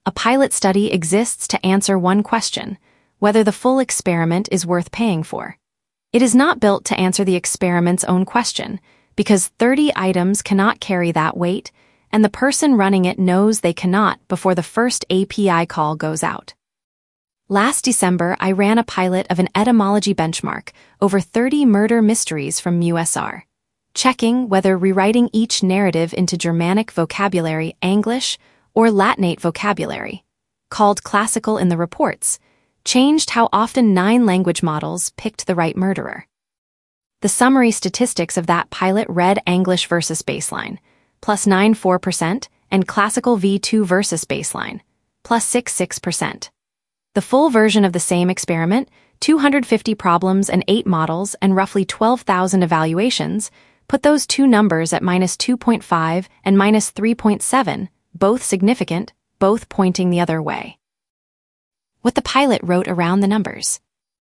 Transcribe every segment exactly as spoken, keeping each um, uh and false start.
A pilot study exists to answer one question: whether the full experiment is worth paying for. It is not built to answer the experiment's own question, because thirty items cannot carry that weight, and the person running it knows they cannot before the first A P I call goes out. Last December, I ran a pilot of an etymology benchmark over thirty murder mysteries from U S R, checking whether rewriting each narrative into Germanic vocabulary, English, or Latinate vocabulary, called classical in the reports, changed how often nine language models picked the right murderer. The summary statistics of that pilot read English versus baseline, plus nine point four percent, and classical V two versus baseline, plus six point six percent. The full version of the same experiment, two hundred fifty problems and eight models and roughly twelve thousand evaluations, put those two numbers at minus two point five and minus three point seven, both significant, both pointing the other way. What the pilot wrote around the numbers.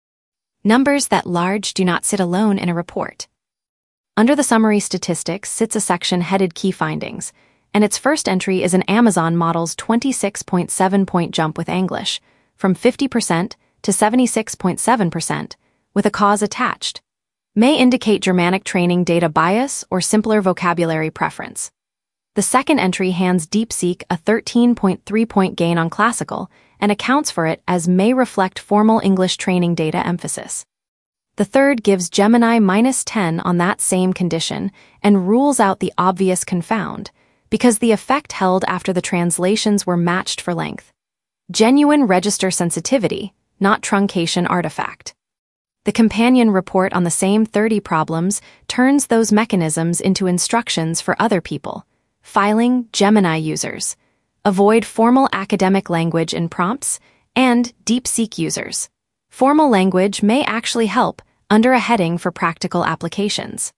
Numbers that large do not sit alone in a report. Under the summary statistics sits a section headed Key Findings, and its first entry is an Amazon model's twenty-six point seven point jump with English, from fifty percent to seventy-six point seven percent, with a cause attached. May indicate Germanic training data bias or simpler vocabulary preference. The second entry hands DeepSeek a thirteen point three point gain on classical and accounts for it as may reflect formal English training data emphasis. The third gives Gemini minus ten on that same condition and rules out the obvious confound, because the effect held after the translations were matched for length. Genuine register sensitivity, not truncation artifact. The companion report on the same thirty problems turns those mechanisms into instructions for other people. Filing Gemini users, avoid formal academic language in prompts, and DeepSeek users. Formal language may actually help under a heading for practical applications.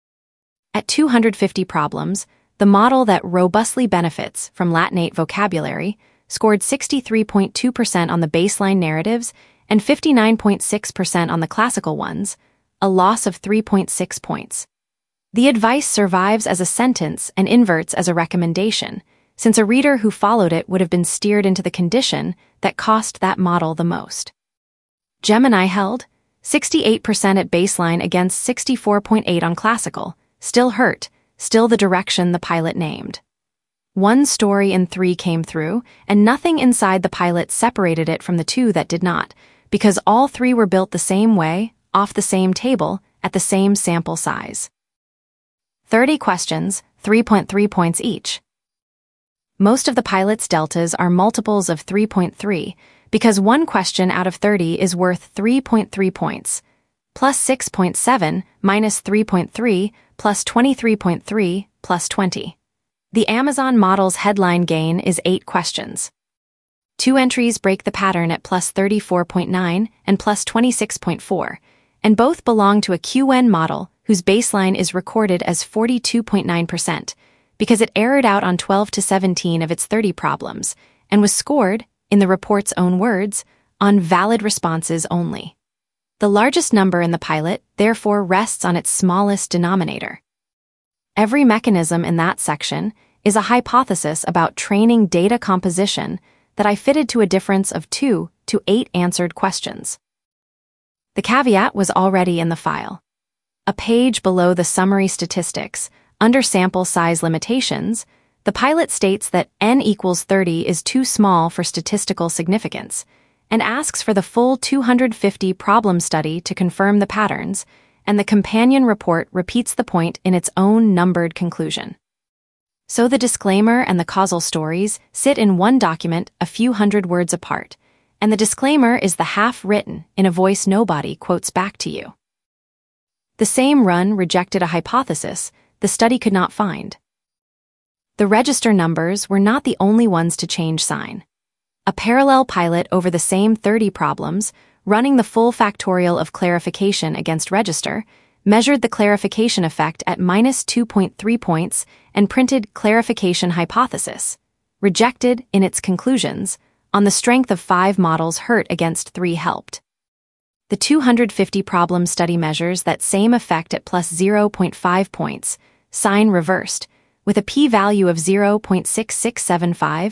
At two hundred fifty problems, the model that robustly benefits from Latinate vocabulary scored sixty-three point two percent on the baseline narratives and fifty-nine point six percent on the classical ones, a loss of three point six points. The advice survives as a sentence and inverts as a recommendation, since a reader who followed it would have been steered into the condition that cost that model the most. Gemini held sixty-eight percent at baseline against sixty-four point eight on classical, still hurt, still the direction the pilot named. One story in three came through, and nothing inside the pilot separated it from the two that did not, because all three were built the same way, off the same table, at the same sample size. thirty questions, three point three points each. Most of the pilot's deltas are multiples of three point three, because one question out of thirty is worth three point three points, plus six point seven minus three point three plus twenty-three point three plus twenty. The Amazon model's headline gain is eight questions. Two entries break the pattern at plus thirty-four point nine and plus twenty-six point four, and both belong to a Q N model whose baseline is recorded as forty-two point nine percent, because it errored out on twelve to seventeen of its thirty problems, and was scored, in the report's own words, on valid responses only. The largest number in the pilot, therefore, rests on its smallest denominator. Every mechanism in that section is a hypothesis about training data composition that I fitted to a difference of two to eight answered questions. The caveat was already in the file. A page below the summary statistics, under sample size limitations, the pilot states that n equals thirty is too small for statistical significance, and asks for the full two hundred fifty problem study to confirm the patterns, and the companion report repeats the point in its own numbered conclusion. So the disclaimer and the causal stories sit in one document a few hundred words apart, and the disclaimer is the half written in a voice nobody quotes back to you. The same run rejected a hypothesis the study could not find. The register numbers were not the only ones to change sign. A parallel pilot over the same thirty problems, running the full factorial of clarification against register, measured the clarification effect at minus two point three points and printed clarification hypothesis, rejected in its conclusions, on the strength of five models hurt against three helped. The two hundred fifty problem study measures that same effect at plus zero point five points, sign reversed, with a p-value of zero point six six seven five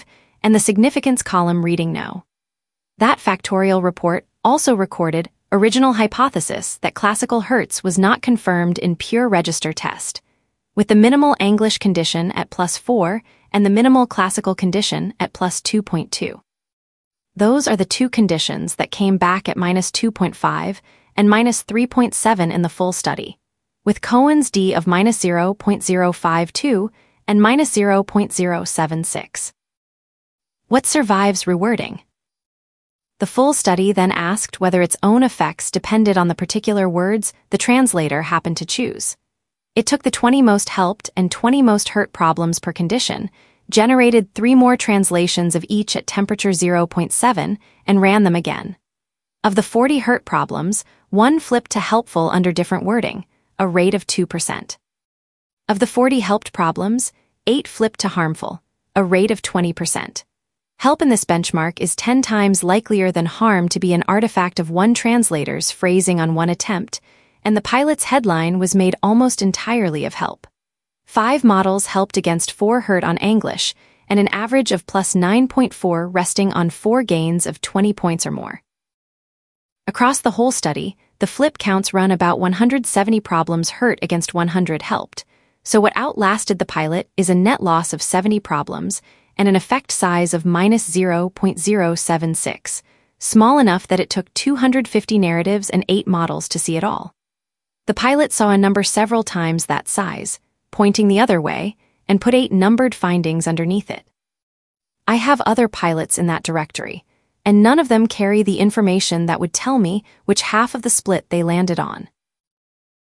and the significance column reading no. That factorial report also recorded original hypothesis that classical Hertz was not confirmed in pure register test, with the minimal English condition at plus four and the minimal classical condition at plus two point two. Those are the two conditions that came back at minus two point five and minus three point seven in the full study, with Cohen's d of minus zero point zero five two and minus zero point zero seven six. What survives rewording? The full study then asked whether its own effects depended on the particular words the translator happened to choose. It took the twenty most helped and twenty most hurt problems per condition, generated three more translations of each at temperature zero point seven, and ran them again. Of the forty hurt problems, one flipped to helpful under different wording, a rate of two percent. Of the forty helped problems, eight flipped to harmful, a rate of twenty percent. Help in this benchmark is ten times likelier than harm to be an artifact of one translator's phrasing on one attempt, and the pilot's headline was made almost entirely of help. Five models helped against four hurt on English, and an average of plus nine point four resting on four gains of twenty points or more. Across the whole study, the flip counts run about one hundred seventy problems hurt against one hundred helped, so what outlasted the pilot is a net loss of seventy problems and an effect size of minus zero point zero seven six, small enough that it took two hundred fifty narratives and eight models to see it all. The pilot saw a number several times that size, pointing the other way, and put eight numbered findings underneath it. I have other pilots in that directory, and none of them carry the information that would tell me which half of the split they landed on.